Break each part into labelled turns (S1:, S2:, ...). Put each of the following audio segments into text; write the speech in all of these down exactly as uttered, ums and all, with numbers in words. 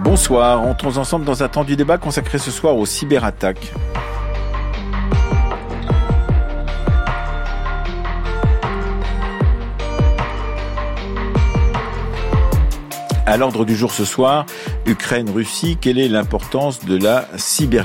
S1: Bonsoir, entrons ensemble dans un temps du débat consacré ce soir aux cyberattaques. À l'ordre du jour ce soir, Ukraine-Russie, quelle est l'importance de la cyberguerre ?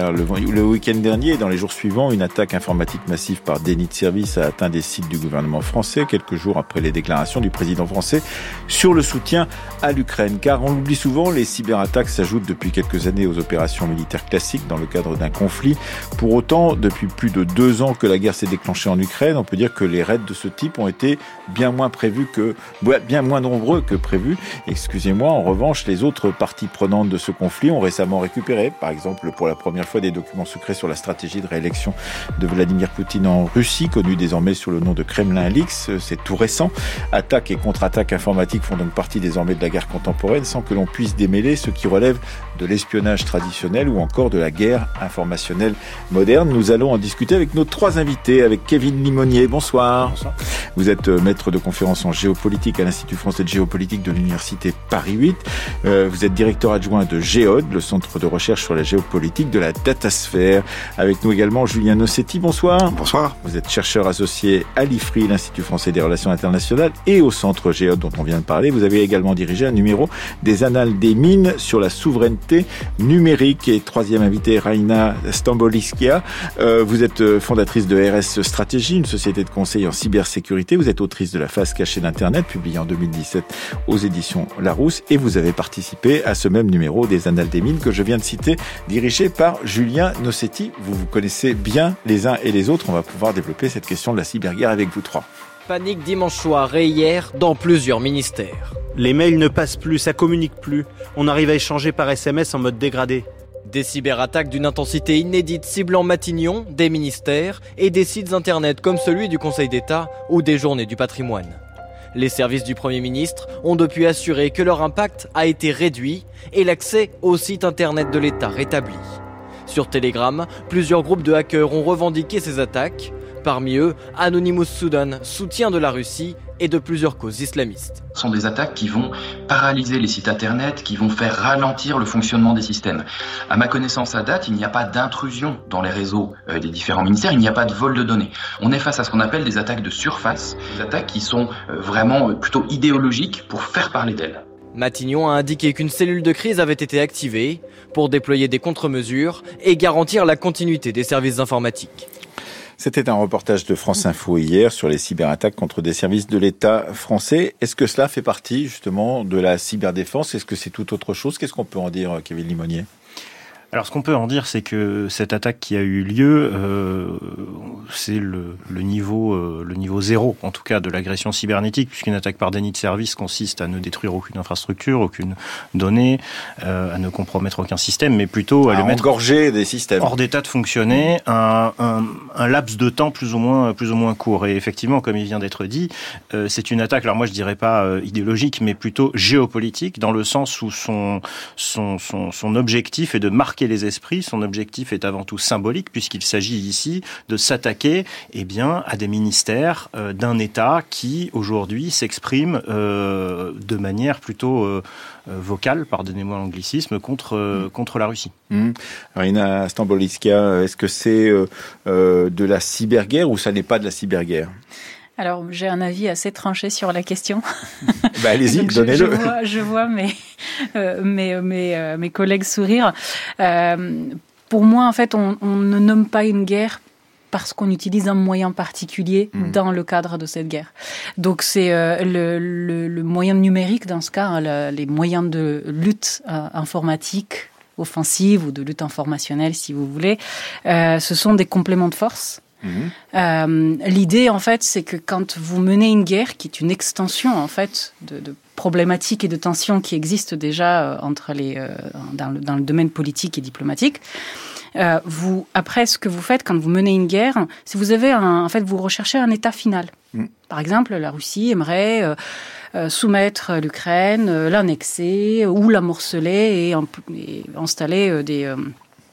S1: Le, le week-end dernier et dans les jours suivants, une attaque informatique massive par déni de service a atteint des sites du gouvernement français, quelques jours après les déclarations du président français sur le soutien à l'Ukraine. Car on l'oublie souvent, les cyberattaques s'ajoutent depuis quelques années aux opérations militaires classiques dans le cadre d'un conflit. Pour autant, depuis plus de deux ans que la guerre s'est déclenchée en Ukraine, on peut dire que les raids de ce type ont été bien moins prévus que, bien moins nombreux que prévus. Excusez-moi, en revanche, les autres parties prenantes de ce conflit ont récemment récupéré, par exemple pour la première fois, des documents secrets sur la stratégie de réélection de Vladimir Poutine en Russie, connue désormais sous le nom de Kremlin Leaks. C'est tout récent. Attaques et contre-attaques informatiques font donc partie désormais de la guerre contemporaine sans que l'on puisse démêler ce qui relève de l'espionnage traditionnel ou encore de la guerre informationnelle moderne. Nous allons en discuter avec nos trois invités, avec Kevin Limonier. Bonsoir. Bonsoir. Vous êtes maître de conférence en géopolitique à l'Institut français de géopolitique de l'Université Paris huit. Euh, vous êtes directeur adjoint de Géode, le centre de recherche sur la géopolitique de la datasphère. Avec nous également Julien Nossetti. Bonsoir.
S2: Bonsoir.
S1: Vous êtes chercheur associé à l'I F R I, l'Institut français des relations internationales, et au centre Géode dont on vient de parler. Vous avez également dirigé un numéro des Annales des mines sur la souveraineté numérique. Et troisième invité, Raina Stamboliskia. Euh, vous êtes fondatrice de R S Stratégie, une société de conseil en cybersécurité. Vous êtes autrice de La face cachée d'Internet, publiée en deux mille dix-sept aux éditions Larousse. Et vous avez participé à ce même numéro des Annales des mines que je viens de citer, dirigé par Julien Nossetti. Vous vous connaissez bien les uns et les autres. On va pouvoir développer cette question de la cyberguerre avec vous trois.
S3: Panique dimanche soir et hier dans plusieurs ministères.
S4: Les mails ne passent plus, ça communique plus. On arrive à échanger par S M S en mode dégradé.
S3: Des cyberattaques d'une intensité inédite ciblant Matignon, des ministères et des sites internet comme celui du Conseil d'État ou des Journées du patrimoine. Les services du Premier ministre ont depuis assuré que leur impact a été réduit et l'accès au site internet de l'État rétabli. Sur Telegram, plusieurs groupes de hackers ont revendiqué ces attaques. Parmi eux, Anonymous Sudan, soutien de la Russie et de plusieurs causes islamistes.
S5: Ce sont des attaques qui vont paralyser les sites internet, qui vont faire ralentir le fonctionnement des systèmes. À ma connaissance à date, il n'y a pas d'intrusion dans les réseaux euh, des différents ministères, il n'y a pas de vol de données. On est face à ce qu'on appelle des attaques de surface, des attaques qui sont euh, vraiment euh, plutôt idéologiques pour faire parler d'elles.
S3: Matignon a indiqué qu'une cellule de crise avait été activée pour déployer des contre-mesures et garantir la continuité des services informatiques.
S1: C'était un reportage de France Info hier sur les cyberattaques contre des services de l'État français. Est-ce que cela fait partie justement de la cyberdéfense ? Est-ce que c'est tout autre chose ? Qu'est-ce qu'on peut en dire, Kevin Limonier ?
S4: Alors, ce qu'on peut en dire, c'est que cette attaque qui a eu lieu, euh, c'est le, le niveau, euh, le niveau zéro, en tout cas, de l'agression cybernétique, puisqu'une attaque par déni de service consiste à ne détruire aucune infrastructure, aucune donnée, euh, à ne compromettre aucun système, mais plutôt à, à le mettre
S1: engorger des systèmes
S4: hors d'état de fonctionner, un, un, un laps de temps plus ou moins, plus ou moins court. Et effectivement, comme il vient d'être dit, euh, c'est une attaque. Alors moi, je dirais pas euh, idéologique, mais plutôt géopolitique, dans le sens où son, son, son, son objectif est de marquer les esprits. Son objectif est avant tout symbolique, puisqu'il s'agit ici de s'attaquer eh bien, à des ministères euh, d'un État qui, aujourd'hui, s'exprime euh, de manière plutôt euh, vocale, pardonnez-moi l'anglicisme, contre, euh, mmh. contre la Russie.
S1: Mmh. Raina Stamboliskia, est-ce que c'est euh, euh, de la cyberguerre ou ça n'est pas de la cyberguerre ?
S6: Alors, j'ai un avis assez tranché sur la question.
S1: Bah, allez-y,
S6: Donc,
S1: donnez-le.
S6: Je, je vois, je vois mes, euh, mes, mes, euh, mes collègues sourire. Euh, pour moi, en fait, on, on ne nomme pas une guerre parce qu'on utilise un moyen particulier mmh. dans le cadre de cette guerre. Donc, c'est euh, le, le, le moyen numérique, dans ce cas, hein, le, les moyens de lutte euh, informatique, offensive ou de lutte informationnelle, si vous voulez, euh, ce sont des compléments de force. Mmh. Euh, l'idée, en fait, c'est que quand vous menez une guerre, qui est une extension, en fait, de, de problématiques et de tensions qui existent déjà euh, entre les, euh, dans, le, dans le domaine politique et diplomatique, euh, vous, après, ce que vous faites quand vous menez une guerre, si vous avez un, en fait, vous recherchez un état final. Mmh. Par exemple, la Russie aimerait euh, euh, soumettre l'Ukraine, euh, l'annexer ou la morceler et, en, et installer euh, des... Euh,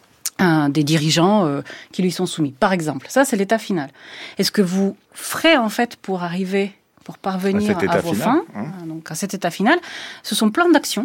S6: Un, des dirigeants euh, qui lui sont soumis, par exemple. Ça, c'est l'état final. Et ce que vous ferez, en fait, pour arriver, pour parvenir à, à vos
S1: final,
S6: fins,
S1: hein.
S6: donc à cet état final, ce sont plein d'actions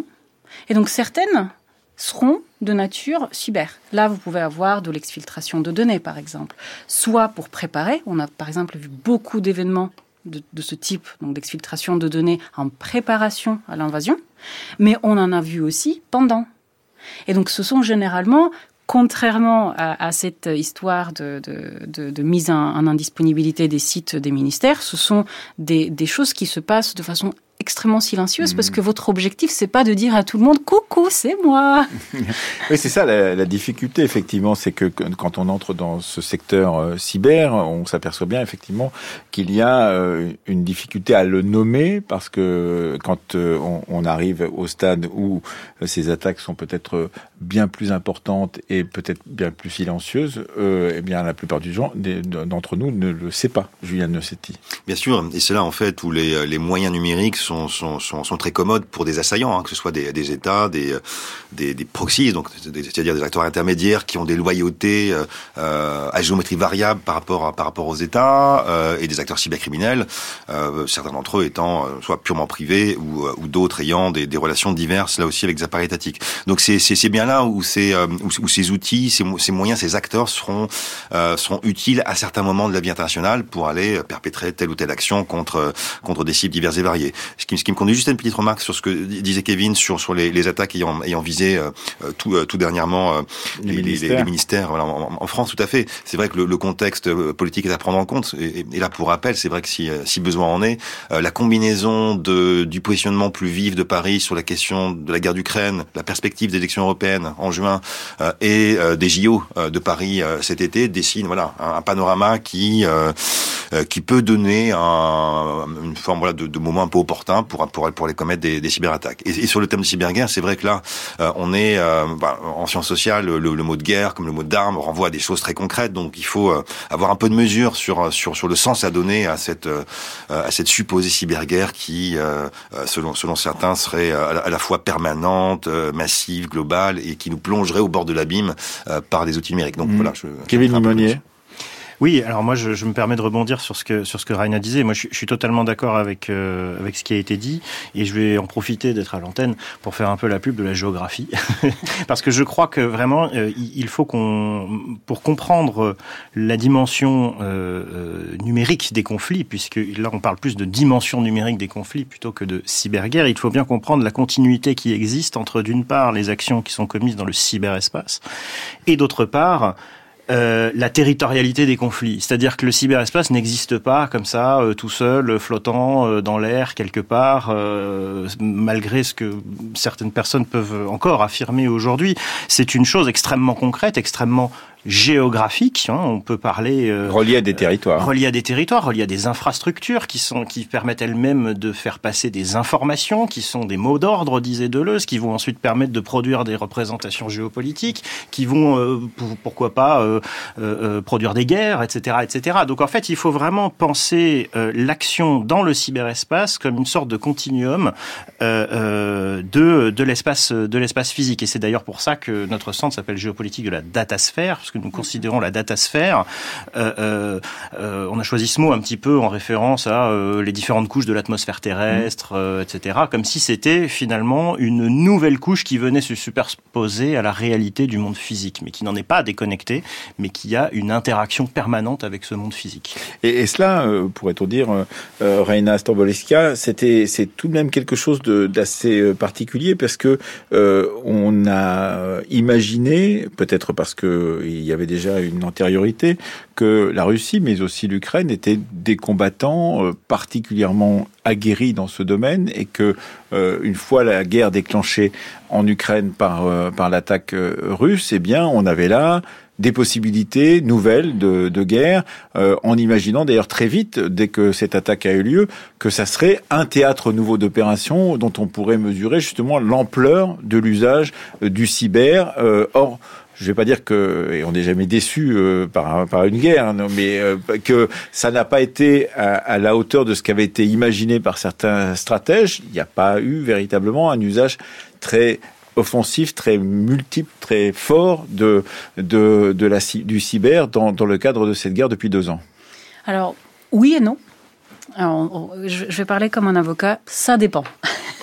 S6: Et donc certaines seront de nature cyber. Là, vous pouvez avoir de l'exfiltration de données, par exemple. Soit pour préparer, on a par exemple vu beaucoup d'événements de, de ce type, donc d'exfiltration de données en préparation à l'invasion, mais on en a vu aussi pendant. Et donc ce sont généralement, contrairement à, à cette histoire de, de, de, de mise en, en indisponibilité des sites des ministères, ce sont des, des choses qui se passent de façon extrêmement silencieuse, mmh. parce que votre objectif, c'est pas de dire à tout le monde « Coucou, c'est moi !»
S1: Oui, c'est ça la, la difficulté, effectivement, c'est que quand on entre dans ce secteur euh, cyber, on s'aperçoit bien, effectivement, qu'il y a euh, une difficulté à le nommer, parce que quand euh, on, on arrive au stade où euh, ces attaques sont peut-être bien plus importantes et peut-être bien plus silencieuses, euh, eh bien, la plupart du gens, des, d'entre nous ne le sait pas, Julien Nossetti.
S2: Bien sûr, et c'est là, en fait, où les, les moyens numériques sont Sont, sont, sont très commodes pour des assaillants, hein, que ce soit des, des États, des, des, des proxies, donc c'est-à-dire des acteurs intermédiaires qui ont des loyautés euh, à géométrie variable par rapport à, par rapport aux États euh, et des acteurs cybercriminels, euh, certains d'entre eux étant euh, soit purement privés ou, ou d'autres ayant des, des relations diverses là aussi avec des appareils étatiques. Donc c'est, c'est, c'est bien là où, c'est, euh, où, où ces outils, ces, ces moyens, ces acteurs seront euh, seront utiles à certains moments de la vie internationale pour aller perpétrer telle ou telle action contre contre des cibles diverses et variées. Ce qui, ce qui me conduit juste à une petite remarque sur ce que disait Kevin sur sur les, les attaques ayant ayant visé euh, tout euh, tout dernièrement euh, les, les ministères, les, les ministères voilà, en, en France, tout à fait. C'est vrai que le, le contexte politique est à prendre en compte. Et, et là, pour rappel, c'est vrai que si si besoin en est, euh, la combinaison de du positionnement plus vif de Paris sur la question de la guerre d'Ukraine, la perspective des élections européennes en juin euh, et euh, des J O euh, de Paris euh, cet été dessine voilà un, un panorama qui euh, euh, qui peut donner un, une forme voilà de, de moment un peu opportun pour pour pour aller commettre des, des cyberattaques. Et, et sur le thème de cyberguerre, c'est vrai que là, euh, on est euh, bah, en sciences sociales, le, le mot de guerre comme le mot d'arme renvoie à des choses très concrètes. Donc il faut euh, avoir un peu de mesure sur sur sur le sens à donner à cette euh, à cette supposée cyberguerre qui, euh, selon selon certains, serait à la, à la fois permanente, euh, massive, globale et qui nous plongerait au bord de l'abîme euh, par des outils numériques. Donc mmh. voilà. Je,
S1: Kevin Limonier.
S4: Oui, alors moi je, je me permets de rebondir sur ce que sur ce que Raina disait. Moi je, je suis totalement d'accord avec euh, avec ce qui a été dit et je vais en profiter d'être à l'antenne pour faire un peu la pub de la géographie parce que je crois que vraiment euh, il faut qu'on pour comprendre la dimension euh, numérique des conflits, puisque là on parle plus de dimension numérique des conflits plutôt que de cyberguerre, il faut bien comprendre la continuité qui existe entre d'une part les actions qui sont commises dans le cyberespace et d'autre part Euh, la territorialité des conflits. C'est-à-dire que le cyberespace n'existe pas comme ça, euh, tout seul, flottant euh, dans l'air quelque part, euh, malgré ce que certaines personnes peuvent encore affirmer aujourd'hui. C'est une chose extrêmement concrète, extrêmement géographique, hein, on peut parler euh,
S1: relié à des territoires,
S4: euh, relié à des territoires, relié à des infrastructures qui sont qui permettent elles-mêmes de faire passer des informations, qui sont des mots d'ordre, disait Deleuze, qui vont ensuite permettre de produire des représentations géopolitiques, qui vont euh, pour, pourquoi pas euh, euh, produire des guerres, et cetera, et cetera. Donc en fait, il faut vraiment penser euh, l'action dans le cyberespace comme une sorte de continuum euh, euh, de de l'espace de l'espace physique. Et c'est d'ailleurs pour ça que notre centre s'appelle Géopolitique de la datasphère, parce que nous considérons la datasphère. Euh, euh, euh, on a choisi ce mot un petit peu en référence à euh, les différentes couches de l'atmosphère terrestre, euh, et cetera, comme si c'était finalement une nouvelle couche qui venait se superposer à la réalité du monde physique, mais qui n'en est pas déconnectée, mais qui a une interaction permanente avec ce monde physique.
S1: Et, et cela, euh, pourrait-on dire, euh, Raina Stamboleska, c'était, c'est tout de même quelque chose de, d'assez particulier, parce que euh, on a imaginé, peut-être parce que il y avait déjà une antériorité, que la Russie, mais aussi l'Ukraine, étaient des combattants euh, particulièrement aguerris dans ce domaine, et que euh, une fois la guerre déclenchée en Ukraine par euh, par l'attaque euh, russe, eh bien, on avait là des possibilités nouvelles de, de guerre, euh, en imaginant d'ailleurs très vite, dès que cette attaque a eu lieu, que ça serait un théâtre nouveau d'opération dont on pourrait mesurer justement l'ampleur de l'usage euh, du cyber. Euh, or, je vais pas dire que, et on n'est jamais déçu euh, par, par une guerre, non, mais euh, que ça n'a pas été à, à la hauteur de ce qui avait été imaginé par certains stratèges. Il n'y a pas eu véritablement un usage très offensif, très multiple, très fort de de de la du cyber dans dans le cadre de cette guerre depuis deux ans.
S6: Alors oui et non. Alors, je vais parler comme un avocat. Ça dépend.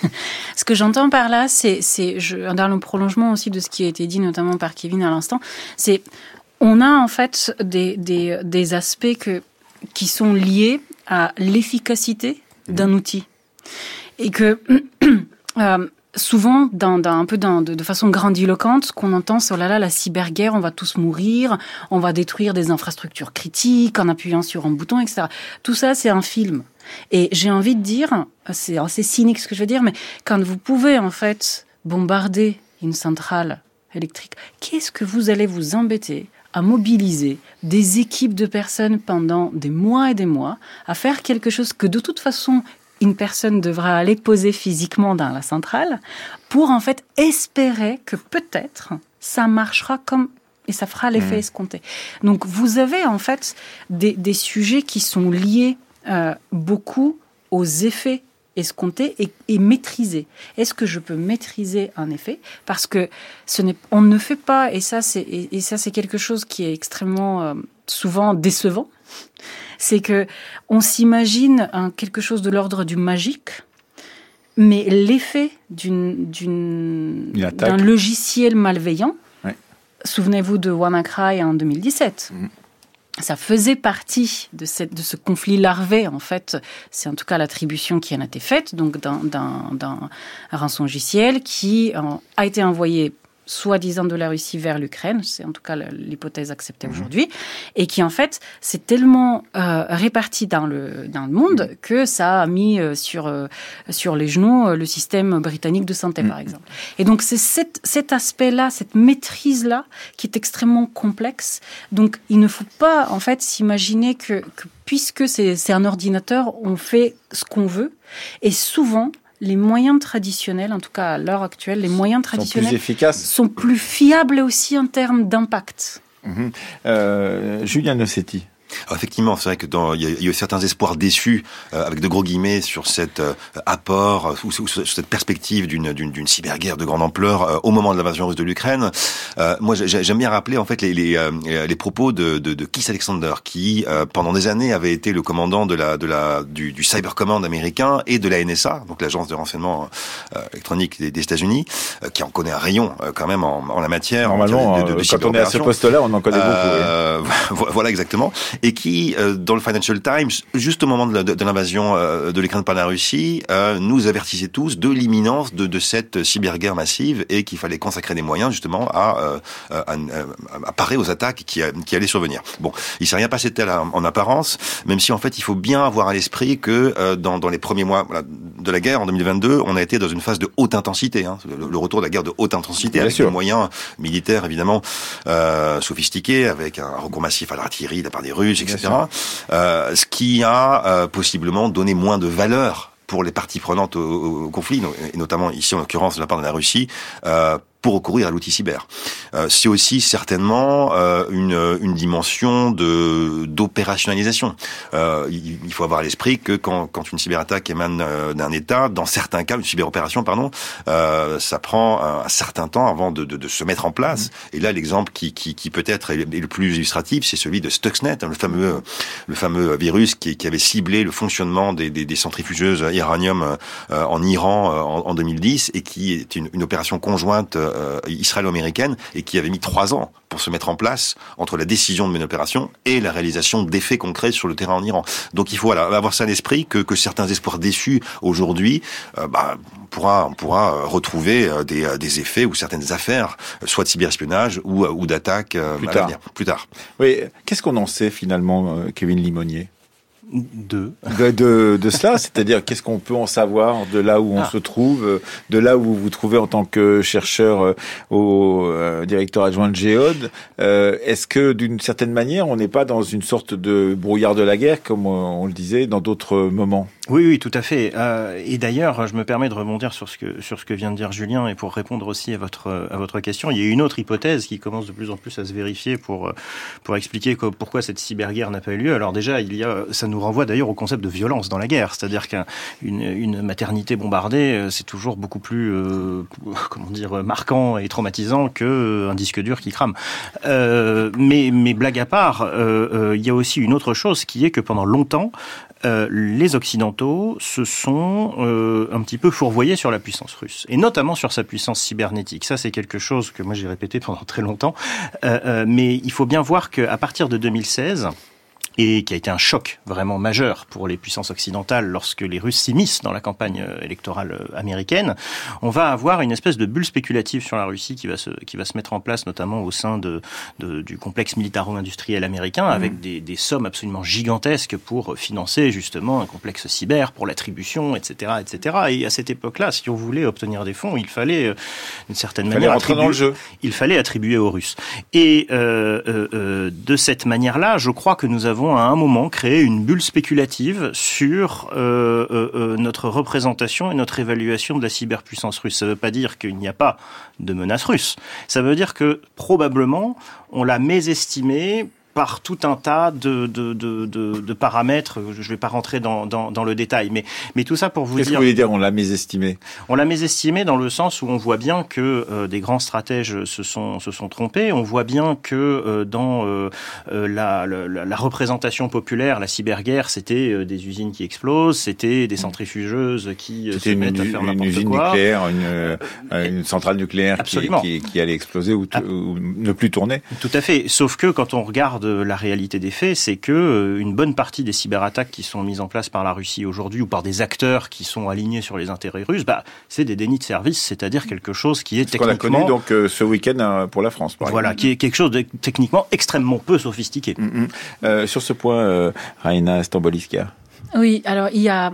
S6: Ce que j'entends par là, c'est, c'est je, dans le prolongement aussi de ce qui a été dit notamment par Kevin à l'instant, c'est on a en fait des, des, des aspects que, qui sont liés à l'efficacité d'un outil. Et que euh, souvent, dans, dans, un peu dans, de, de façon grandiloquente, ce qu'on entend, c'est « oh là là, la cyberguerre, on va tous mourir, on va détruire des infrastructures critiques en appuyant sur un bouton, et cetera » Tout ça, c'est un film. Et j'ai envie de dire, c'est assez cynique ce que je veux dire, mais quand vous pouvez en fait bombarder une centrale électrique, qu'est-ce que vous allez vous embêter à mobiliser des équipes de personnes pendant des mois et des mois, à faire quelque chose que de toute façon, une personne devra aller poser physiquement dans la centrale, pour en fait espérer que peut-être ça marchera comme et ça fera l'effet mmh. escompté. Donc vous avez en fait des, des sujets qui sont liés euh, beaucoup aux effets escomptés et, et maîtrisés. Est-ce que je peux maîtriser un effet ? Parce que ce n'est, on ne fait pas, et ça c'est, et, et ça c'est quelque chose qui est extrêmement euh, souvent décevant, c'est que on s'imagine un, quelque chose de l'ordre du magique, mais l'effet d'une, d'une, d'un logiciel malveillant, ouais. Souvenez-vous de WannaCry en deux mille dix-sept. Mmh. Ça faisait partie de, cette, de ce conflit larvé, en fait. C'est en tout cas l'attribution qui en a été faite, donc d'un, d'un, d'un rançongiciel qui a été envoyé soi-disant de la Russie vers l'Ukraine, c'est en tout cas l'hypothèse acceptée mmh. aujourd'hui, et qui en fait s'est tellement euh, réparti dans le, dans le monde mmh. que ça a mis euh, sur, euh, sur les genoux euh, le système britannique de santé, mmh. par exemple. Et donc c'est cet, cet aspect-là, cette maîtrise-là qui est extrêmement complexe. Donc il ne faut pas en fait s'imaginer que, que puisque c'est, c'est un ordinateur, on fait ce qu'on veut, et souvent les moyens traditionnels, en tout cas à l'heure actuelle, les moyens traditionnels
S1: sont plus efficaces,
S6: sont plus fiables aussi en termes d'impact.
S1: Mmh. Euh, Julien Nossetti.
S2: Alors effectivement, c'est vrai que dans il y, y a eu certains espoirs déçus euh, avec de gros guillemets sur cet euh, apport euh, ou sur, sur cette perspective d'une, d'une, d'une cyberguerre de grande ampleur euh, au moment de l'invasion russe de l'Ukraine. Euh, moi, j'ai, j'aime bien rappeler en fait les les, euh, les propos de, de, de Keith Alexander, qui euh, pendant des années avait été le commandant de la de la du, du Cyber Command américain et de la N S A, donc l'agence de renseignement euh, électronique des, des États-Unis, euh, qui en connaît un rayon euh, quand même en, en la matière.
S1: Normalement,
S2: en de, de, de
S1: quand on est à ce poste-là, on en connaît
S2: euh,
S1: beaucoup. Oui.
S2: Voilà exactement. Et qui, euh, dans le Financial Times, juste au moment de, la, de, de l'invasion euh, de l'Ukraine par la Russie, euh, nous avertissait tous de l'imminence de, de cette cyberguerre massive et qu'il fallait consacrer des moyens justement à, euh, à, à, à parer aux attaques qui, qui allaient survenir. Bon, il s'est rien passé de tel en apparence, même si en fait il faut bien avoir à l'esprit que euh, dans, dans les premiers mois voilà, de la guerre en deux mille vingt-deux, on a été dans une phase de haute intensité, hein, le, le retour de la guerre de haute intensité, bien avec sûr. Des moyens militaires évidemment euh, sophistiqués, avec un recours massif à l'artillerie de la part des Russes, et cetera. Euh, ce qui a euh, possiblement donné moins de valeur pour les parties prenantes au, au conflit, et notamment ici en l'occurrence de la part de la Russie, euh, pour recourir à l'outil cyber. Euh, c'est aussi certainement euh, une, une dimension de d'opérationnalisation. Euh, il, il faut avoir à l'esprit que quand, quand une cyberattaque émane euh, d'un État, dans certains cas, une cyberopération, pardon, euh, ça prend un, un certain temps avant de, de, de se mettre en place. Mmh. Et là, l'exemple qui, qui, qui peut-être est le plus illustratif, c'est celui de Stuxnet, le fameux, le fameux virus qui, qui avait ciblé le fonctionnement des, des, des centrifugeuses uranium euh, en Iran euh, en, en deux mille dix et qui est une, une opération conjointe euh, israélo-américaine et qui avait mis trois ans pour se mettre en place entre la décision de mener l'opération et la réalisation d'effets concrets sur le terrain en Iran. Donc il faut voilà, avoir ça à l'esprit que, que certains espoirs déçus aujourd'hui, euh, bah, on pourra, on pourra retrouver des, des effets ou certaines affaires, soit de cyberespionnage ou, ou d'attaque euh,
S1: plus
S2: à
S1: tard.
S2: l'avenir. Plus tard.
S1: Oui, qu'est-ce qu'on en sait finalement, Kevin Limonier ?
S4: De.
S1: de de de cela, c'est-à-dire qu'est-ce qu'on peut en savoir de là où on ah. se trouve, de là où vous vous trouvez en tant que chercheur au euh, directeur adjoint de Géode. Euh, est-ce que d'une certaine manière, on n'est pas dans une sorte de brouillard de la guerre, comme on, on le disait dans d'autres moments ?
S4: Oui, oui, tout à fait. Euh, et d'ailleurs, je me permets de rebondir sur ce que sur ce que vient de dire Julien et pour répondre aussi à votre à votre question. Il y a une autre hypothèse qui commence de plus en plus à se vérifier pour pour expliquer que, pourquoi cette cyberguerre n'a pas eu lieu. Alors déjà, il y a ça nous renvoie d'ailleurs au concept de violence dans la guerre, c'est-à-dire qu'une une maternité bombardée, c'est toujours beaucoup plus euh, comment dire marquant et traumatisant que un disque dur qui crame. Euh, mais mais blague à part, euh, euh, il y a aussi une autre chose qui est que pendant longtemps, euh, les Occidentaux occidentaux se sont euh, un petit peu fourvoyés sur la puissance russe, et notamment sur sa puissance cybernétique. Ça, c'est quelque chose que moi j'ai répété pendant très longtemps, euh, euh, mais il faut bien voir qu'à partir de deux mille seize, et qui a été un choc vraiment majeur pour les puissances occidentales lorsque les Russes s'immiscent dans la campagne électorale américaine, on va avoir une espèce de bulle spéculative sur la Russie qui va se, qui va se mettre en place, notamment au sein de, de, du complexe militaro-industriel américain, avec mmh. des, des sommes absolument gigantesques pour financer justement un complexe cyber, pour l'attribution, et cetera, et cetera. Et à cette époque-là, si on voulait obtenir des fonds, il fallait, d'une certaine
S1: il
S4: manière,
S1: fallait rentrer dans le jeu.
S4: Il fallait attribuer aux Russes. Et euh, euh, euh, de cette manière-là, je crois que nous avons à un moment créé une bulle spéculative sur euh, euh, notre représentation et notre évaluation de la cyberpuissance russe. Ça ne veut pas dire qu'il n'y a pas de menace russe. Ça veut dire que probablement on l'a mésestimée par tout un tas de, de, de, de, de paramètres. Je ne vais pas rentrer dans, dans, dans le détail, mais, mais tout ça pour vous
S1: Qu'est-ce
S4: dire...
S1: Qu'est-ce que vous voulez dire, on l'a mésestimé?
S4: On l'a mésestimé dans le sens où on voit bien que euh, des grands stratèges se sont, se sont trompés. On voit bien que euh, dans euh, la, la, la représentation populaire, la cyberguerre, c'était euh, des usines qui explosent, c'était des centrifugeuses qui euh, se
S1: une,
S4: mettent à faire n'importe quoi.
S1: Une usine nucléaire, une, euh, une centrale nucléaire qui, qui, qui allait exploser ou, t- ou ne plus tourner.
S4: Tout à fait. Sauf que quand on regarde la réalité des faits, c'est que une bonne partie des cyberattaques qui sont mises en place par la Russie aujourd'hui ou par des acteurs qui sont alignés sur les intérêts russes, bah, c'est des dénis de service, c'est-à-dire quelque chose qui est
S1: ce
S4: techniquement...
S1: qu'on a connu donc euh, ce week-end euh, pour la France, par
S4: Voilà,
S1: exemple.
S4: Qui est quelque chose de techniquement extrêmement peu sophistiqué.
S1: Mm-hmm. Euh, sur ce point, euh, Raina Stamboliska.
S6: Oui, alors il y a...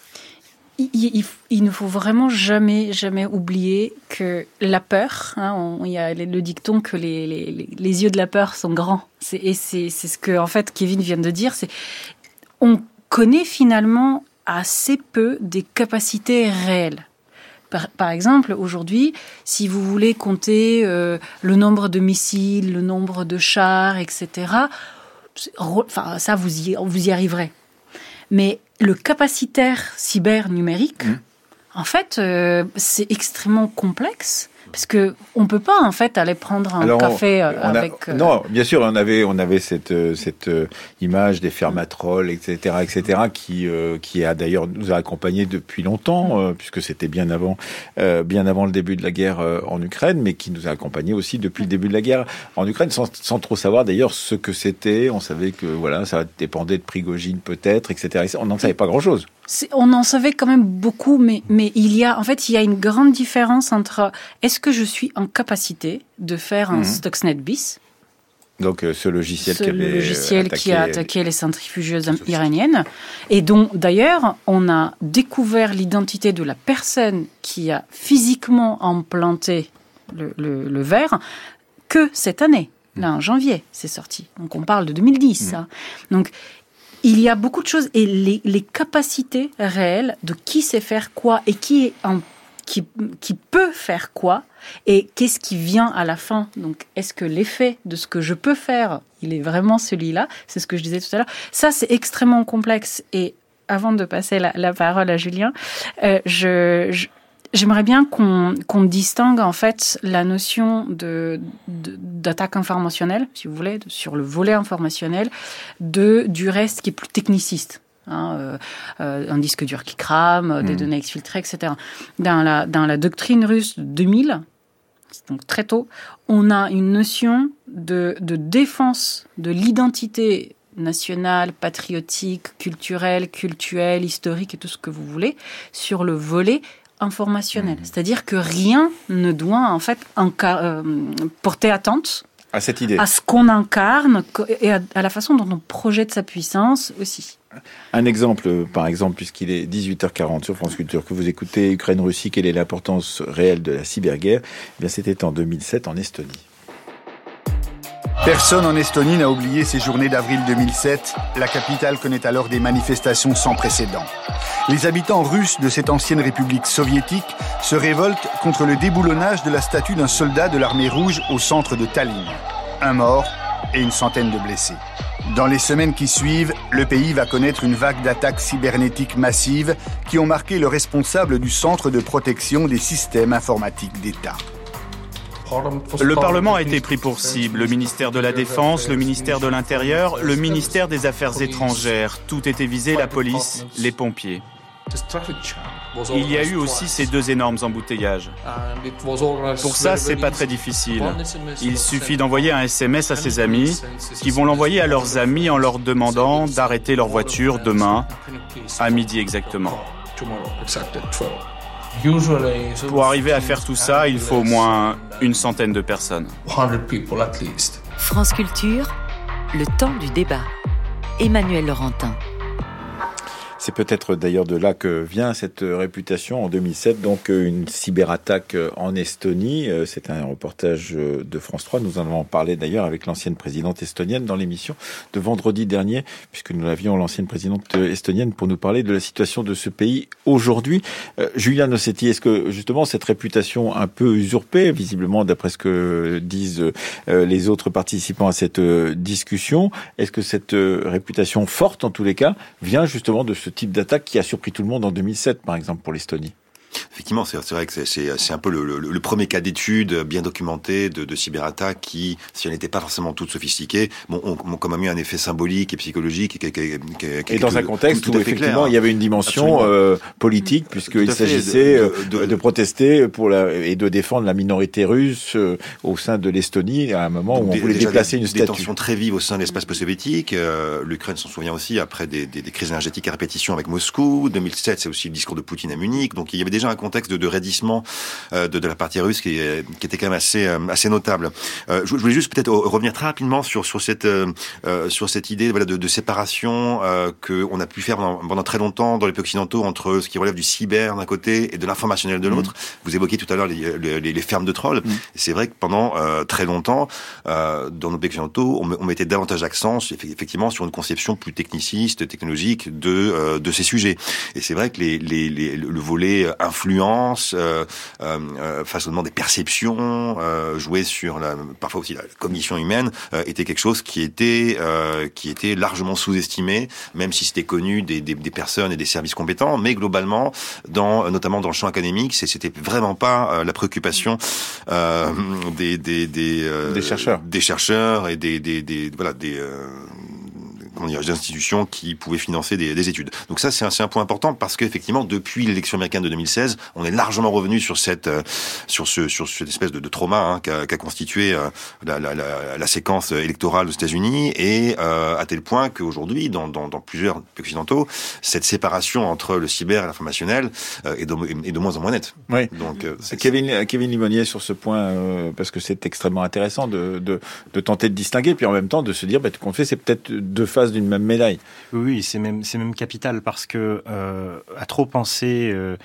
S6: Il, il, il ne faut vraiment jamais, jamais oublier que la peur, hein, on, il y a le dicton que les, les, les yeux de la peur sont grands. C'est, et c'est, c'est ce que en fait Kevin vient de dire. C'est, on connaît finalement assez peu des capacités réelles. Par, par exemple, aujourd'hui, si vous voulez compter euh, le nombre de missiles, le nombre de chars, et cetera, enfin, ça, vous y, vous y arriverez. Mais le capacitaire cyber numérique, mmh. en fait, euh, c'est extrêmement complexe. Parce que on peut pas en fait aller prendre un Alors, café on, on avec.
S1: A, non, bien sûr, on avait on avait cette cette euh, image des fermatrolles, et cetera, et cetera, qui euh, qui a d'ailleurs nous a accompagnés depuis longtemps, euh, puisque c'était bien avant euh, bien avant le début de la guerre euh, en Ukraine, mais qui nous a accompagnés aussi depuis le début de la guerre en Ukraine, sans sans trop savoir d'ailleurs ce que c'était. On savait que voilà, ça dépendait de Prigojine peut-être, et cetera. On n'en savait pas grand-chose.
S6: C'est, on en savait quand même beaucoup, mais, mais il y a, en fait, il y a une grande différence entre est-ce que je suis en capacité de faire un mmh. Stuxnet bis,
S1: donc euh, ce logiciel,
S6: ce
S1: qui, avait
S6: logiciel
S1: attaqué...
S6: qui a attaqué les centrifugeuses iraniennes, et dont d'ailleurs on a découvert l'identité de la personne qui a physiquement implanté le, le, le verre que cette année, là en janvier, c'est sorti. Donc on parle de deux mille dix. Mmh. Hein. Donc il y a beaucoup de choses et les, les capacités réelles de qui sait faire quoi et qui est en, qui, qui peut faire quoi et qu'est-ce qui vient à la fin. Donc, est-ce que l'effet de ce que je peux faire, il est vraiment celui-là? C'est ce que je disais tout à l'heure. Ça, c'est extrêmement complexe. Et avant de passer la, la parole à Julien, euh, je, je J'aimerais bien qu'on, qu'on distingue en fait la notion de, de, d'attaque informationnelle, si vous voulez, de, sur le volet informationnel, de, du reste qui est plus techniciste. Hein, euh, euh, un disque dur qui crame, mmh. des données exfiltrées, et cetera. Dans la, dans la doctrine russe de deux mille, donc très tôt, on a une notion de, de défense de l'identité nationale, patriotique, culturelle, cultuelle, historique et tout ce que vous voulez, sur le volet informationnel. Mmh. C'est-à-dire que rien ne doit en fait enca- euh, porter attente
S1: à cette idée,
S6: à ce qu'on incarne et à, à la façon dont on projette sa puissance aussi.
S1: Un exemple, par exemple, puisqu'il est dix-huit heures quarante sur France Culture, que vous écoutez Ukraine-Russie, quelle est l'importance réelle de la cyberguerre? Eh bien, c'était en deux mille sept en Estonie.
S7: Personne en Estonie n'a oublié ces journées d'avril deux mille sept. La capitale connaît alors des manifestations sans précédent. Les habitants russes de cette ancienne république soviétique se révoltent contre le déboulonnage de la statue d'un soldat de l'armée rouge au centre de Tallinn. Un mort et une centaine de blessés. Dans les semaines qui suivent, le pays va connaître une vague d'attaques cybernétiques massives qui ont marqué le responsable du centre de protection des systèmes informatiques d'État.
S8: Le Parlement a été pris pour cible, le ministère de la Défense, le ministère de l'Intérieur, le ministère des Affaires étrangères. Tout était visé, la police, les pompiers. Il y a eu aussi ces deux énormes embouteillages. Pour ça, c'est pas très difficile. Il suffit d'envoyer un S M S à ses amis, qui vont l'envoyer à leurs amis en leur demandant d'arrêter leur voiture demain, à midi exactement. Pour arriver à faire tout ça, il faut au moins une centaine de personnes.
S9: France Culture, le temps du débat. Emmanuel Laurentin.
S1: C'est peut-être d'ailleurs de là que vient cette réputation en deux mille sept, donc une cyberattaque en Estonie. C'est un reportage de France trois. Nous en avons parlé d'ailleurs avec l'ancienne présidente estonienne dans l'émission de vendredi dernier, puisque nous avions l'ancienne présidente estonienne pour nous parler de la situation de ce pays aujourd'hui. Euh, Julien Nossetti, est-ce que justement cette réputation un peu usurpée, visiblement d'après ce que disent euh, les autres participants à cette euh, discussion, est-ce que cette euh, réputation forte en tous les cas vient justement de ce type d'attaque qui a surpris tout le monde en deux mille sept, par exemple, pour l'Estonie?
S2: Effectivement, c'est, c'est vrai que c'est, c'est, c'est un peu le, le, le premier cas d'étude bien documenté de, de cyberattaque qui, si elles n'étaient pas forcément toutes sophistiquées, bon, ont, ont quand même eu un effet symbolique et psychologique. Et, et, et,
S1: et dans
S2: tout,
S1: un contexte
S2: tout, tout
S1: où effectivement clair. Il y avait une dimension euh, politique, puisqu'il s'agissait de, de, de, de protester pour la, et de défendre la minorité russe euh, au sein de l'Estonie à un moment où on des, voulait déplacer
S2: des,
S1: une statue.
S2: Des tensions très vives au sein de l'espace post-soviétique. Euh, L'Ukraine s'en souvient aussi après des, des, des crises énergétiques à répétition avec Moscou. deux mille sept, c'est aussi le discours de Poutine à Munich. Donc il y avait déjà un contexte de, de raidissement euh, de, de la partie russe qui, qui était quand même assez, euh, assez notable. Euh, je, je voulais juste peut-être revenir très rapidement sur, sur, cette, euh, sur cette idée voilà, de, de séparation euh, qu'on a pu faire pendant, pendant très longtemps dans les pays occidentaux entre ce qui relève du cyber d'un côté et de l'informationnel de l'autre. Mmh. Vous évoquiez tout à l'heure les, les, les fermes de trolls. Mmh. C'est vrai que pendant euh, très longtemps, euh, dans nos pays occidentaux, on, on mettait davantage d'accent effectivement sur une conception plus techniciste, technologique de, euh, de ces sujets. Et c'est vrai que les, les, les, le volet influence, euh, euh, façonnement des perceptions, euh, jouer sur la, parfois aussi la cognition humaine, euh, était quelque chose qui était, euh, qui était largement sous-estimé, même si c'était connu des, des, des personnes et des services compétents. Mais globalement, dans, notamment dans le champ académique, c'était vraiment pas euh, la préoccupation euh, des, des, des, euh,
S1: des chercheurs,
S2: des chercheurs et des, des, des voilà des euh, comment dire, des institutions qui pouvaient financer des, des études. Donc ça, c'est un, c'est un point important parce qu'effectivement, depuis l'élection américaine de deux mille seize, on est largement revenu sur cette, euh, sur ce, sur cette espèce de, de trauma hein, qu'a, qu'a constitué euh, la, la, la, la séquence électorale aux États-Unis et euh, à tel point qu'aujourd'hui, dans, dans, dans plusieurs pays occidentaux, cette séparation entre le cyber et l'informationnel euh, est, de, est de moins en moins nette.
S1: Oui.
S2: Donc, euh, c'est,
S1: Kevin, Kevin Limonier sur ce point, euh, parce que c'est extrêmement intéressant de, de, de tenter de distinguer, puis en même temps de se dire, bah, qu'on fait, c'est peut-être deux faces d'une même médaille.
S4: Oui, c'est même, c'est même capital parce que euh, à trop penser euh,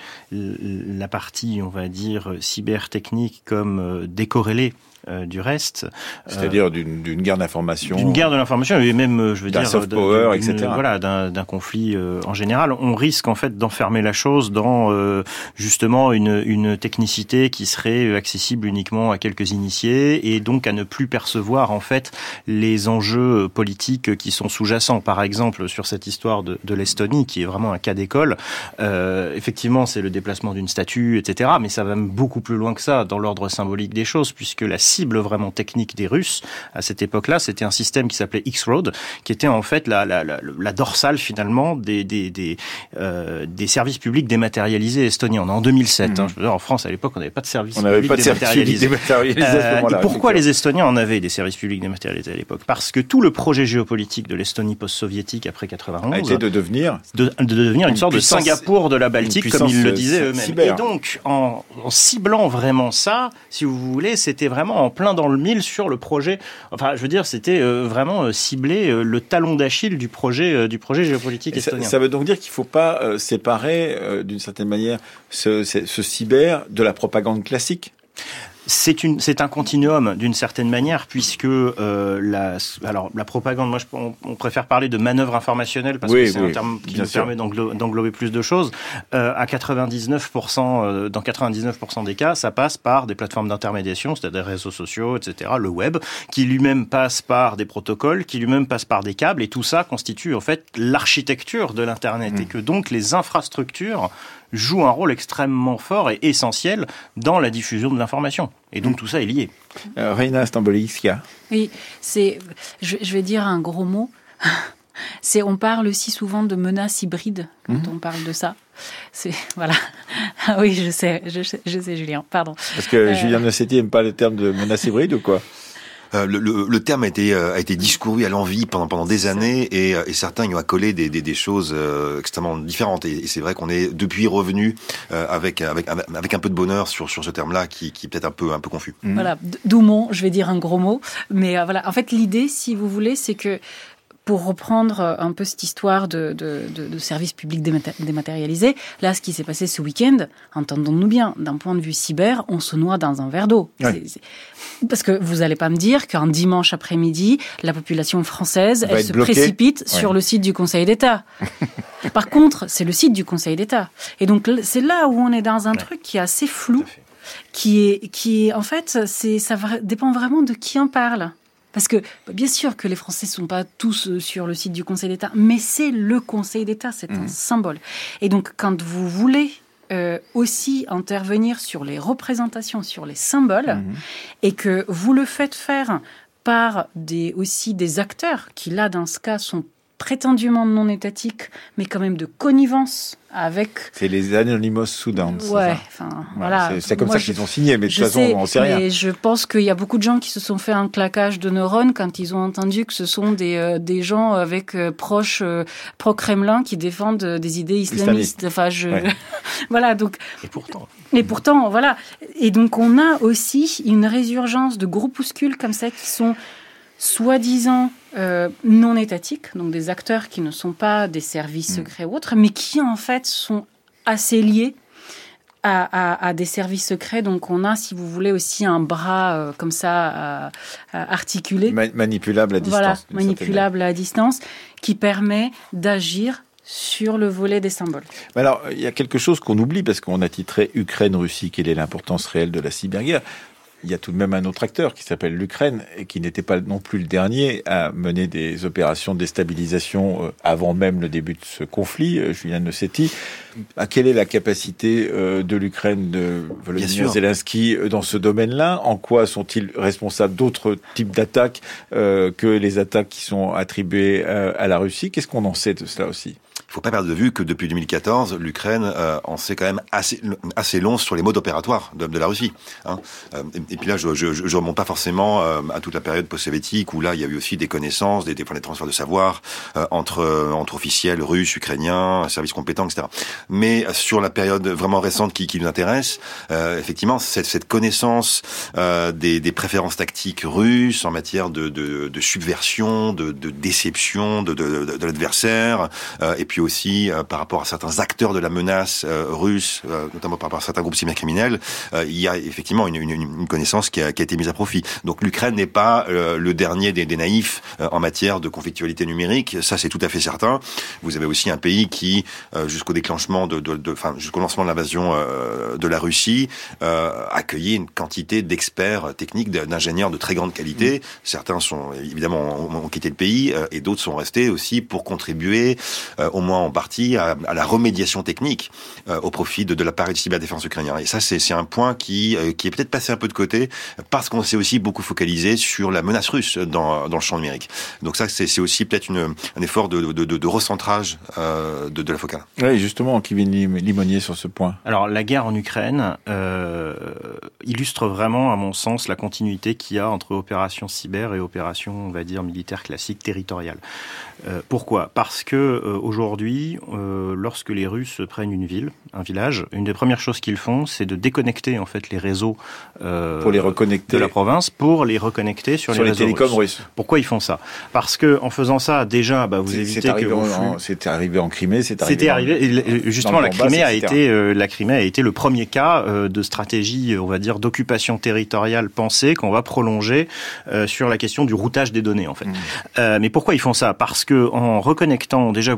S4: la partie, on va dire, cybertechnique comme euh, décorrélée Euh, du reste.
S1: C'est-à-dire euh, d'une, d'une guerre d'information.
S4: D'une guerre de l'information, et même, je veux
S1: d'un
S4: dire...
S1: soft power, et cetera.
S4: Voilà, d'un, d'un conflit euh, en général. On risque, en fait, d'enfermer la chose dans, euh, justement, une, une technicité qui serait accessible uniquement à quelques initiés, et donc à ne plus percevoir, en fait, les enjeux politiques qui sont sous-jacents. Par exemple, sur cette histoire de, de l'Estonie, qui est vraiment un cas d'école, euh, effectivement, c'est le déplacement d'une statue, et cetera, mais ça va même beaucoup plus loin que ça, dans l'ordre symbolique des choses, puisque la cible vraiment technique des Russes à cette époque-là, c'était un système qui s'appelait X-Road, qui était en fait la, la, la, la dorsale finalement des, des, des, euh, des services publics dématérialisés estoniens. On est en deux mille sept. Mmh. Hein. Je veux dire, en France, à l'époque, on n'avait pas de services
S1: on
S4: publics
S1: pas de
S4: dématérialisés.
S1: dématérialisés à ce moment-là,
S4: euh, et pourquoi les Estoniens en avaient des services publics dématérialisés à l'époque? Parce que tout le projet géopolitique de l'Estonie post-soviétique après quatre-vingt-onze
S1: a été de devenir,
S4: de, de devenir une, une sorte puissance, de Singapour de la Baltique, comme ils le disaient eux-mêmes.
S1: Cyber.
S4: Et donc, en, en ciblant vraiment ça, si vous voulez, c'était vraiment en plein dans le mille sur le projet. Enfin, je veux dire, c'était euh, vraiment euh, ciblé euh, le talon d'Achille du projet, euh, du projet géopolitique
S1: ça,
S4: estonien.
S1: Ça veut donc dire qu'il ne faut pas euh, séparer, euh, d'une certaine manière, ce, ce, ce cyber de la propagande classique.
S4: C'est, une, c'est un continuum d'une certaine manière, puisque euh, la, alors, la propagande, moi je, on, on préfère parler de manœuvre informationnelle parce oui, que c'est oui, un terme qui nous sûr. permet d'englo- d'englober plus de choses. Euh, à quatre-vingt-dix-neuf pour cent, euh, dans quatre-vingt-dix-neuf pour cent des cas, ça passe par des plateformes d'intermédiation, c'est-à-dire des réseaux sociaux, et cetera, le web, qui lui-même passe par des protocoles, qui lui-même passe par des câbles, et tout ça constitue en fait l'architecture de l'Internet, mmh. et que donc les infrastructures joue un rôle extrêmement fort et essentiel dans la diffusion de l'information. Et donc tout ça est lié.
S1: Euh, Reina Stamboliska.
S6: Oui, c'est, je, je vais dire un gros mot. C'est, on parle aussi souvent de menaces hybrides quand mmh. on parle de ça. C'est, voilà. Ah oui, je sais, je sais, je sais, Julien, pardon.
S1: Parce que euh... Julien Nossetti n'aime pas le terme de menace hybride ou quoi ?
S2: Euh, le, le, le terme a été, euh, a été discouru à l'envi pendant, pendant des années et, et certains y ont accolé des, des, des choses euh, extrêmement différentes. Et, et c'est vrai qu'on est depuis revenu euh, avec, avec, avec un peu de bonheur sur, sur ce terme-là qui, qui est peut-être un peu, un peu confus.
S6: Mmh. Voilà, d'où mon, je vais dire un gros mot. Mais euh, voilà, en fait, l'idée, si vous voulez, c'est que pour reprendre un peu cette histoire de, de, de, de services publics dématérialisés, là, ce qui s'est passé ce week-end, entendons-nous bien, d'un point de vue cyber, on se noie dans un verre d'eau.
S1: Ouais.
S6: C'est, c'est... Parce que vous n'allez pas me dire qu'un dimanche après-midi, la population française, elle se bloquée. précipite ouais. sur le site du Conseil d'État. Par contre, c'est le site du Conseil d'État. Et donc, c'est là où on est dans un ouais. truc qui est assez flou, qui est, qui est, en fait, c'est, ça dépend vraiment de qui en parle. Parce que, bien sûr que les Français ne sont pas tous sur le site du Conseil d'État, mais c'est le Conseil d'État, c'est mmh. un symbole. Et donc, quand vous voulez euh, aussi intervenir sur les représentations, sur les symboles, mmh. et que vous le faites faire par des, aussi des acteurs qui, là, dans ce cas, sont prétendument non étatiques, mais quand même de connivence avec...
S1: C'est les Anonymous Sudan.
S6: Ouais, enfin, voilà.
S1: C'est, c'est comme
S6: Moi,
S1: ça qu'ils ont signé, mais de toute façon,
S6: sais,
S1: on n'en sait rien.
S6: Mais je pense qu'il y a beaucoup de gens qui se sont fait un claquage de neurones quand ils ont entendu que ce sont des, euh, des gens avec euh, proches, euh, pro-Kremlin qui défendent euh, des idées islamistes. Enfin, je... Ouais. Voilà, donc...
S4: Et pourtant...
S6: Et pourtant, voilà. Et donc, on a aussi une résurgence de groupuscules comme ça qui sont soi-disant euh, non étatiques, donc des acteurs qui ne sont pas des services secrets mmh. ou autres, mais qui en fait sont assez liés à, à, à des services secrets. Donc on a, si vous voulez, aussi un bras euh, comme ça à, à articulé.
S1: Ma- manipulable à distance.
S6: Voilà, manipulable à distance, qui permet d'agir sur le volet des symboles.
S1: Alors, il y a quelque chose qu'on oublie parce qu'on a titré Ukraine-Russie, quelle est l'importance réelle de la cyberguerre ? Il y a tout de même un autre acteur qui s'appelle l'Ukraine et qui n'était pas non plus le dernier à mener des opérations de déstabilisation avant même le début de ce conflit. Julien Nossetti, à quelle est la capacité de l'Ukraine de Volodymyr Zelensky dans ce domaine-là ? En quoi sont-ils responsables d'autres types d'attaques que les attaques qui sont attribuées à la Russie ? Qu'est-ce qu'on en sait de cela aussi ?
S2: Il ne faut pas perdre de vue que depuis deux mille quatorze, l'Ukraine euh, en sait quand même assez, assez long sur les modes opératoires de, de la Russie. Hein. Euh, et, et puis là, je ne remonte pas forcément euh, à toute la période post-soviétique où là, il y a eu aussi des connaissances, des, des, des transferts de savoir euh, entre, euh, entre officiels russes, ukrainiens, services compétents, et cetera. Mais sur la période vraiment récente qui, qui nous intéresse, euh, effectivement, cette, cette connaissance euh, des, des préférences tactiques russes en matière de, de, de subversion, de, de déception de, de, de, de l'adversaire, euh, et puis aussi euh, par rapport à certains acteurs de la menace euh, russe, euh, notamment par rapport à certains groupes cybercriminels, euh, il y a effectivement une, une, une connaissance qui a, qui a été mise à profit. Donc l'Ukraine n'est pas euh, le dernier des, des naïfs euh, en matière de conflictualité numérique, ça c'est tout à fait certain. Vous avez aussi un pays qui, euh, jusqu'au déclenchement de, de, de, enfin jusqu'au lancement de l'invasion euh, de la Russie, euh, accueillait une quantité d'experts techniques, d'ingénieurs de très grande qualité. Mmh. Certains sont évidemment ont, ont quitté le pays euh, et d'autres sont restés aussi pour contribuer euh, au moins en partie à, à la remédiation technique euh, au profit de, de l'appareil de cyberdéfense ukrainien. Et ça, c'est, c'est un point qui, euh, qui est peut-être passé un peu de côté parce qu'on s'est aussi beaucoup focalisé sur la menace russe dans, dans le champ numérique. Donc ça, c'est, c'est aussi peut-être une, un effort de, de, de, de recentrage euh, de, de la focale.
S1: Oui, justement, Kevin Limonier sur ce point.
S4: Alors, la guerre en Ukraine euh, illustre vraiment, à mon sens, la continuité qu'il y a entre opérations cyber et opérations, on va dire, militaires classiques, territoriales. Euh, pourquoi ? Parce que euh, aujourd'hui, euh, lorsque les Russes prennent une ville, un village, une des premières choses qu'ils font, c'est de déconnecter en fait les réseaux euh,
S1: pour les reconnecter
S4: de la province pour les reconnecter sur,
S1: sur
S4: les,
S1: les
S4: réseaux
S1: télécoms
S4: russes.
S1: russes.
S4: Pourquoi ils font ça ? Parce que en faisant ça, déjà, bah, vous c'est, évitez
S1: c'est
S4: que
S1: en,
S4: vous...
S1: en, c'était arrivé en Crimée, c'est arrivé.
S4: C'était arrivé.
S1: En,
S4: justement, la Crimée a été euh, la Crimée a été le premier cas euh, de stratégie, on va dire, d'occupation territoriale pensée qu'on va prolonger euh, sur la question du routage des données, en fait. Mmh. Euh, mais pourquoi ils font ça ? Parce que en reconnectant, déjà, vous évitez de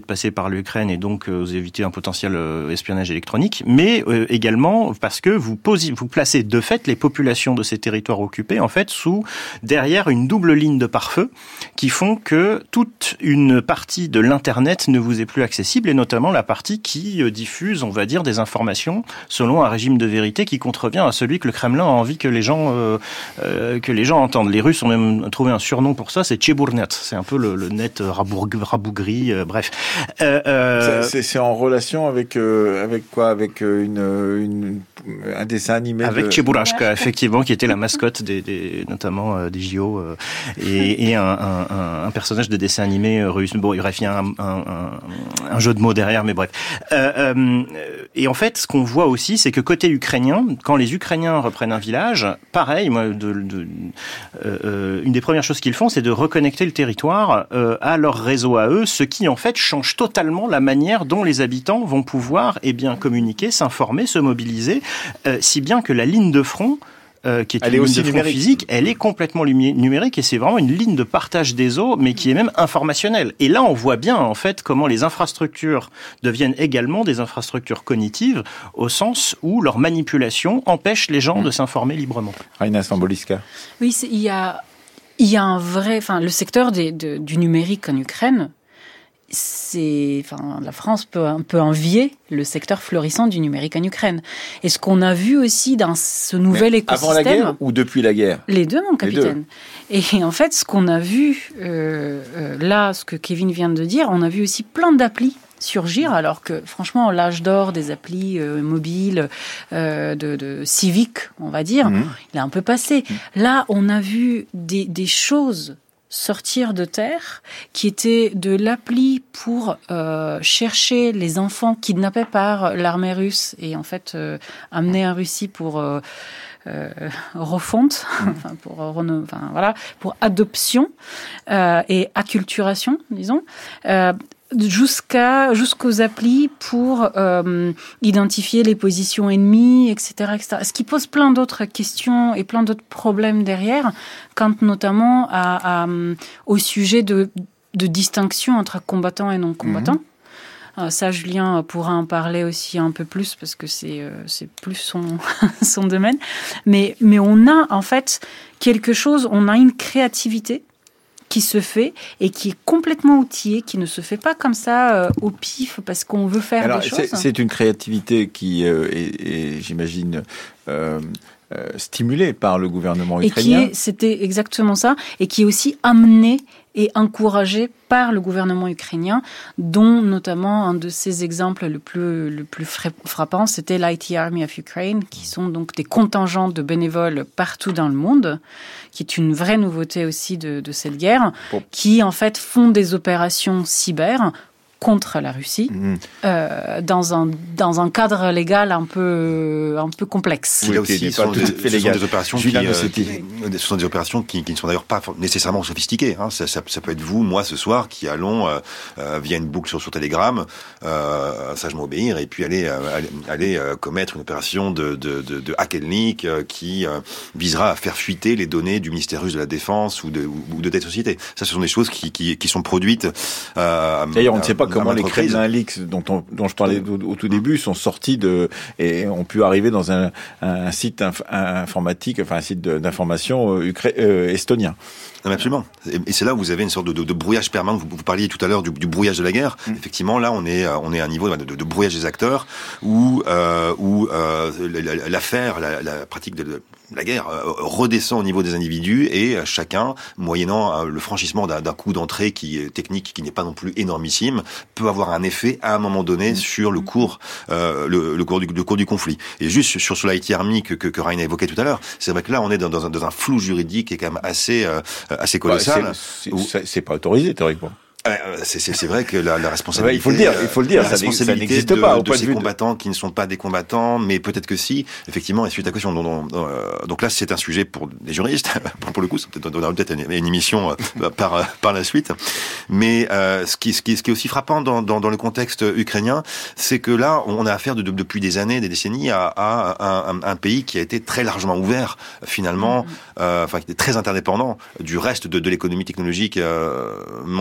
S4: passer par l'Ukraine et donc euh, vous évitez un potentiel euh, espionnage électronique, mais euh, également parce que vous, posez, vous placez de fait les populations de ces territoires occupés en fait sous derrière une double ligne de pare-feu qui font que toute une partie de l'internet ne vous est plus accessible, et notamment la partie qui euh, diffuse, on va dire, des informations selon un régime de vérité qui contrevient à celui que le Kremlin a envie que les gens euh, euh, que les gens entendent. Les Russes ont même trouvé un surnom pour ça, c'est Cheburnet. C'est un peu le, le net raboug, rabougri, euh, bref. Euh, euh...
S1: C'est, c'est en relation avec euh, avec quoi, avec une, une un dessin animé
S4: avec
S1: de...
S4: Cheburashka, effectivement, qui était la mascotte des, des notamment euh, des J O euh, et, et un, un, un personnage de dessin animé russe. Bon, bref, il y a un, un, un, un jeu de mots derrière, mais bref. Euh, euh, et en fait, ce qu'on voit aussi, c'est que côté ukrainien, quand les Ukrainiens reprennent un village, pareil, moi, de, de, euh, une des premières choses qu'ils font, c'est de reconnecter le territoire euh, à leur réseau à eux, ce qui en fait change totalement la manière dont les habitants vont pouvoir eh bien communiquer, s'informer, se mobiliser, euh, si bien que la ligne de front Euh, qui est
S1: elle
S4: une
S1: est
S4: ligne
S1: aussi
S4: de front
S1: numérique.
S4: physique, elle est complètement lumi- numérique et c'est vraiment une ligne de partage des eaux, mais qui est même informationnelle. Et là, on voit bien en fait comment les infrastructures deviennent également des infrastructures cognitives, au sens où leur manipulation empêche les gens mmh. de s'informer librement.
S1: Raina Sambolska.
S6: Oui, c'est, il y a, il y a un vrai, enfin, le secteur des, de, du numérique en Ukraine. C'est, enfin, la France peut un peu envier le secteur florissant du numérique en Ukraine. Et ce qu'on a vu aussi dans ce nouvel
S1: Mais
S6: écosystème.
S1: Avant la guerre ou depuis la guerre?
S6: Les deux, mon capitaine. Et en fait, ce qu'on a vu euh, euh, là, ce que Kevin vient de dire, on a vu aussi plein d'applis surgir, alors que franchement, l'âge d'or des applis euh, mobiles, euh, de, de civiques, on va dire, mmh. il a un peu passé. Mmh. Là, on a vu des, des choses sortir de terre, qui était de l'appli pour euh, chercher les enfants kidnappés par l'armée russe et en fait euh, amenés en Russie pour euh, euh, refonte, mmh. enfin pour reno- enfin voilà, pour adoption euh, et acculturation, disons. Euh, jusqu'à jusqu'aux applis pour euh, identifier les positions ennemies, et cetera, et cetera. Ce qui pose plein d'autres questions et plein d'autres problèmes derrière, quant notamment à, à, au sujet de, de distinction entre combattants et non combattants. Mmh. Euh, ça, Julien pourra en parler aussi un peu plus parce que c'est euh, c'est plus son son domaine. Mais mais on a en fait quelque chose, on a une créativité qui se fait et qui est complètement outillé, qui ne se fait pas comme ça euh, au pif parce qu'on veut faire
S1: Alors,
S6: des choses.
S1: C'est, c'est une créativité qui euh, est, est, j'imagine, euh, euh, stimulée par le gouvernement ukrainien.
S6: Et qui est, c'était exactement ça, et qui est aussi amenée et encouragée par le gouvernement ukrainien, dont notamment un de ces exemples le plus, le plus frappant, c'était l'I T Army of Ukraine, qui sont donc des contingents de bénévoles partout dans le monde, qui est une vraie nouveauté aussi de, de cette guerre, bon. qui en fait font des opérations cyber contre la Russie, mmh. euh, dans un dans un cadre légal un peu un peu complexe.
S2: Oui, là aussi, ce sont, des, ce sont des opérations qui, euh, qui, ce sont des opérations qui, qui ne sont d'ailleurs pas nécessairement sophistiquées. Hein. Ça, ça, ça peut être vous, moi, ce soir, qui allons euh, euh, via une boucle sur, sur Telegram, euh, sagement obéir, et puis aller euh, aller, aller euh, commettre une opération de de, de, de hack and leak euh, qui euh, visera à faire fuiter les données du ministère russe de la Défense ou de ou, ou de telle société. Ça, ce sont des choses qui qui, qui sont produites. Euh,
S1: D'ailleurs, on ne sait pas comment les Kremlin Leaks dont, on, dont je parlais au, au tout début sont sortis de et ont pu arriver dans un, un site inf, un informatique, enfin un site de, d'information euh, ucra- euh, estonien.
S2: Non, absolument. Et c'est là où vous avez une sorte de, de, de brouillage permanent. Vous, vous parliez tout à l'heure du, du brouillage de la guerre. Mmh. Effectivement, là, on est on est à un niveau de, de, de brouillage des acteurs où euh, où euh, l'affaire, la, la pratique de, de la guerre euh, redescend au niveau des individus et euh, chacun, moyennant euh, le franchissement d'un, d'un coup d'entrée qui est technique, qui n'est pas non plus énormissime, peut avoir un effet à un moment donné mmh. sur le cours euh, le, le cours du le cours du conflit. Et juste sur, sur l'I T Army que que, que Raina évoquait tout à l'heure, c'est vrai que là, on est dans, dans, un, dans un flou juridique qui est quand même assez euh, assez colossal.
S1: Bah, c'est, c'est, c'est, c'est pas autorisé théoriquement.
S2: C'est, c'est, c'est vrai que la, la responsabilité,
S1: il faut le dire, il faut le dire,
S2: la
S1: ça,
S2: responsabilité
S1: ça n'existe
S2: de,
S1: pas au
S2: de
S1: point
S2: ces
S1: de vue
S2: combattants
S1: de...
S2: qui ne sont pas des combattants, mais peut-être que si, effectivement, et suite à question. Donc, donc, donc là, c'est un sujet pour les juristes. Pour le coup, ça peut-être, on aura peut-être une, une émission par par la suite. Mais euh, ce qui ce qui ce qui est aussi frappant dans dans, dans le contexte ukrainien, c'est que là, on a affaire de, de, depuis des années, des décennies, à, à un, un, un pays qui a été très largement ouvert, finalement, mmh. euh, enfin, qui était très interdépendant du reste de, de l'économie technologique euh, mondialisée.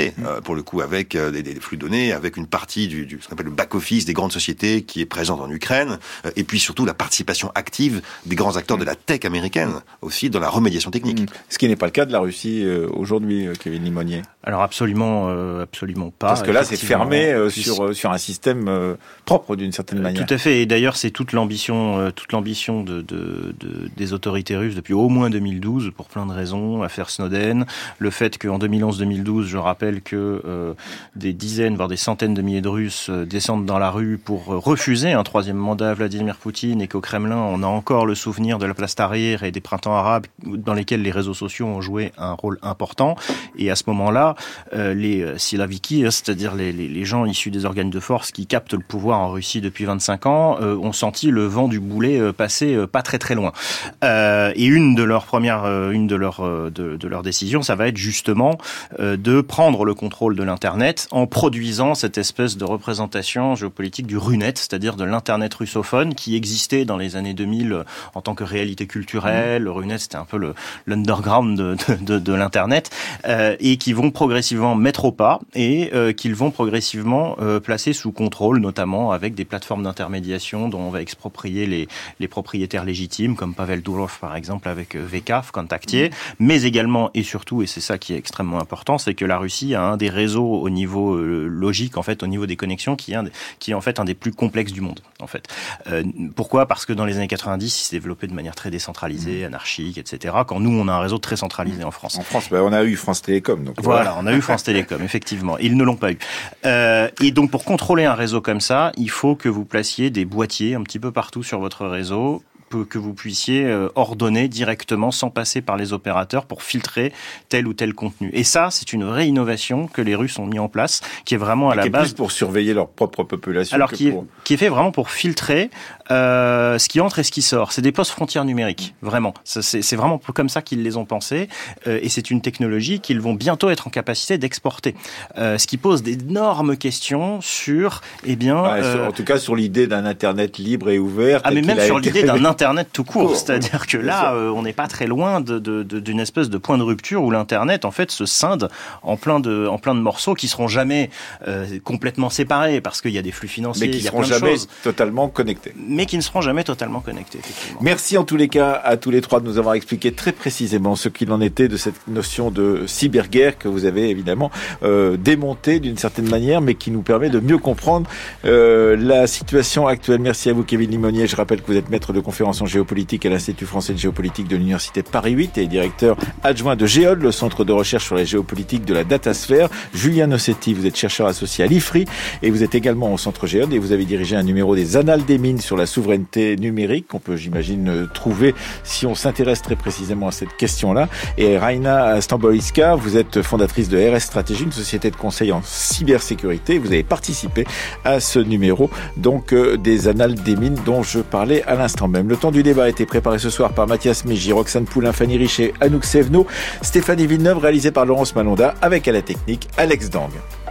S2: données, euh, pour le coup, avec euh, des, des flux de données, avec une partie du, du ce qu'on appelle le back-office des grandes sociétés qui est présente en Ukraine, euh, et puis surtout la participation active des grands acteurs de la tech américaine, aussi dans la remédiation technique.
S1: Mmh. Ce qui n'est pas le cas de la Russie euh, aujourd'hui, euh, Kevin Limonier.
S4: Alors absolument, euh, absolument pas.
S1: Parce que là, c'est fermé euh, sur euh, sur un système euh, propre d'une certaine euh, manière.
S4: Tout à fait. Et d'ailleurs, c'est toute l'ambition, euh, toute l'ambition de, de, de des autorités russes depuis au moins deux mille douze, pour plein de raisons. Affaire Snowden, le fait qu'en deux mille onze deux mille douze, je rappelle que euh, des dizaines, voire des centaines de milliers de Russes euh, descendent dans la rue pour euh, refuser un troisième mandat à Vladimir Poutine, et qu'au Kremlin, on a encore le souvenir de la place Tahrir et des printemps arabes dans lesquels les réseaux sociaux ont joué un rôle important. Et à ce moment-là, euh, les silaviki, c'est-à-dire les, les, les gens issus des organes de force qui captent le pouvoir en Russie depuis vingt-cinq ans, euh, ont senti le vent du boulet euh, passer euh, pas très très loin. Euh, et une de leurs premières, euh, une de leurs euh, de, de leurs décisions, ça va être justement euh, de prendre le contrôle de l'internet en produisant cette espèce de représentation géopolitique du RUNET, c'est-à-dire de l'internet russophone qui existait dans les années deux mille euh, en tant que réalité culturelle. Mmh. Le RUNET, c'était un peu le l'underground de, de, de, de l'internet, euh, et qui vont progressivement mettre au pas et euh, qu'ils vont progressivement euh, placer sous contrôle, notamment avec des plateformes d'intermédiation dont on va exproprier les, les propriétaires légitimes, comme Pavel Durov par exemple avec euh, V K, Vkontakte, mmh. mais également et surtout, et c'est ça qui est extrêmement important, c'est que la Russie a un des réseaux au niveau euh, logique, en fait, au niveau des connexions, qui est, un des, qui est en fait un des plus complexes du monde, en fait. Euh, pourquoi ? Parce que dans les années quatre-vingt-dix, il s'est développé de manière très décentralisée, mmh. anarchique, et cetera. Quand nous, on a un réseau très centralisé en France.
S1: En France, bah, on a eu France Télécom. Donc
S4: voilà, on a eu France Télécom, effectivement. Ils ne l'ont pas eu. Euh, et donc, pour contrôler un réseau comme ça, il faut que vous placiez des boîtiers un petit peu partout sur votre réseau, que vous puissiez ordonner directement sans passer par les opérateurs pour filtrer tel ou tel contenu. Et ça, c'est une vraie innovation que les Russes ont mis en place, qui est vraiment à la base...
S1: Qui est plus pour surveiller leur propre population.
S4: Alors,
S1: que
S4: qui,
S1: pour...
S4: est, qui est fait vraiment pour filtrer euh, ce qui entre et ce qui sort. C'est des postes frontières numériques, vraiment. C'est, c'est vraiment comme ça qu'ils les ont pensés. Euh, et c'est une technologie qu'ils vont bientôt être en capacité d'exporter. Euh, ce qui pose d'énormes questions sur, eh bien...
S1: Ouais, euh, en tout cas, sur l'idée d'un Internet libre et ouvert.
S4: Ah, mais même sur l'idée d'un Internet tout court.
S1: court.
S4: C'est-à-dire que là, euh, on n'est pas très loin de, de, de, d'une espèce de point de rupture où l'Internet, en fait, se scinde en plein de, en plein de morceaux qui seront jamais euh, complètement séparés parce qu'il y a des flux financiers,
S1: mais qui
S4: il y a
S1: seront
S4: plein de
S1: jamais
S4: choses,
S1: totalement connectés.
S4: Mais qui ne seront jamais totalement connectés, effectivement.
S1: Merci en tous les cas à tous les trois de nous avoir expliqué très précisément ce qu'il en était de cette notion de cyberguerre que vous avez évidemment euh, démontée d'une certaine manière, mais qui nous permet de mieux comprendre euh, la situation actuelle. Merci à vous, Kevin Limonier. Je rappelle que vous êtes maître de conférence en géopolitique à l'Institut français de géopolitique de l'Université Paris huit et directeur adjoint de Géode, le centre de recherche sur la géopolitique de la datasphère. Julien Nossetti, vous êtes chercheur associé à l'I F R I et vous êtes également au centre Géode et vous avez dirigé un numéro des Annales des mines sur la souveraineté numérique qu'on peut, j'imagine, trouver si on s'intéresse très précisément à cette question-là. Et Raina Stamboliska, vous êtes fondatrice de R S Stratégie, une société de conseil en cybersécurité. Vous avez participé à ce numéro donc euh, des Annales des mines dont je parlais à l'instant même. Le temps du débat a été préparé ce soir par Mathias Mégy, Roxane Poulain, Fanny Richet, Anouk Sevno, Stéphanie Villeneuve, réalisé par Laurence Malonda, avec à la technique Alex Dang.